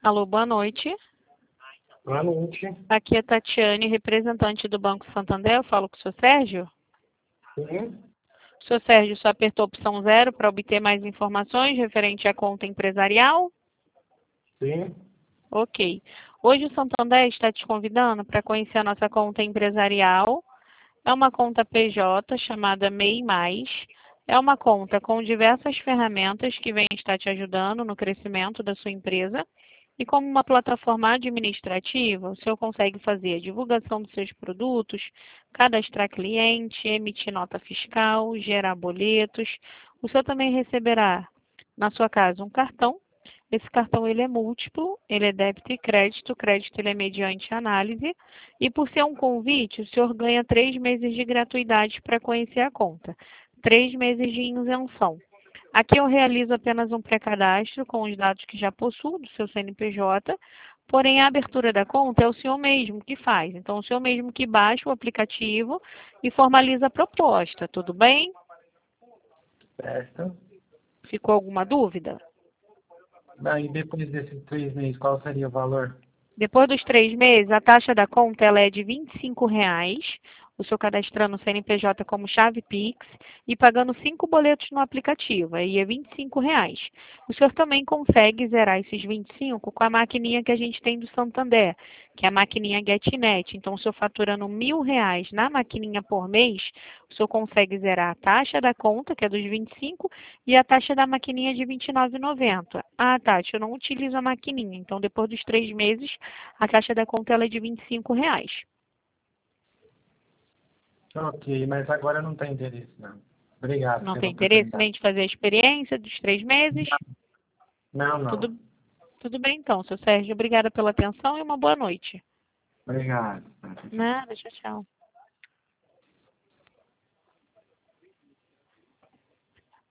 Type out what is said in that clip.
Alô, boa noite. Boa noite. Aqui é Tatiane, representante do Banco Santander. Eu falo com o senhor Sérgio. Sim, O senhor Sérgio só apertou a opção 0 para obter mais informações referente à conta empresarial? sim. Ok. Hoje o Santander está te convidando para conhecer a nossa conta empresarial. É uma conta PJ chamada MEI+. É uma conta com diversas ferramentas que vem estar te ajudando no crescimento da sua empresa. E como uma plataforma administrativa, o senhor consegue fazer a divulgação dos seus produtos, cadastrar cliente, emitir nota fiscal, gerar boletos. O senhor também receberá na sua casa um cartão. Esse cartão ele é múltiplo, ele é débito e crédito. O crédito ele é mediante análise. E por ser um convite, o senhor ganha 3 meses de gratuidade para conhecer a conta. 3 meses de isenção. Aqui eu realizo apenas um pré-cadastro com os dados que já possuo do seu CNPJ, porém a abertura da conta é o senhor mesmo que faz. Então, o senhor mesmo que baixa o aplicativo e formaliza a proposta, tudo bem? Certo. Ficou alguma dúvida? Daí, depois desses 3 meses, qual seria o valor? Depois dos 3 meses, a taxa da conta ela é de R$ 25,00, o senhor cadastrando o CNPJ como chave Pix e pagando 5 boletos no aplicativo, aí é R$ 25,00. O senhor também consegue zerar esses 25 com a maquininha que a gente tem do Santander, que é a maquininha GetNet. Então, o senhor faturando R$ 1.000 na maquininha por mês, o senhor consegue zerar a taxa da conta, que é dos 25, e a taxa da maquininha de R$ 29,90. Ah, Tati, eu não utilizo a maquininha, então depois dos 3 meses, a taxa da conta ela é de R$ 25,00. Ok, mas agora não tem interesse, não. Obrigado Não pela tem interesse oportunidade. nem de fazer a experiência dos 3 meses? Não, Tudo, não. tudo bem então, seu Sérgio. Obrigada pela atenção e uma boa noite. Obrigado. Nada, tchau, tchau.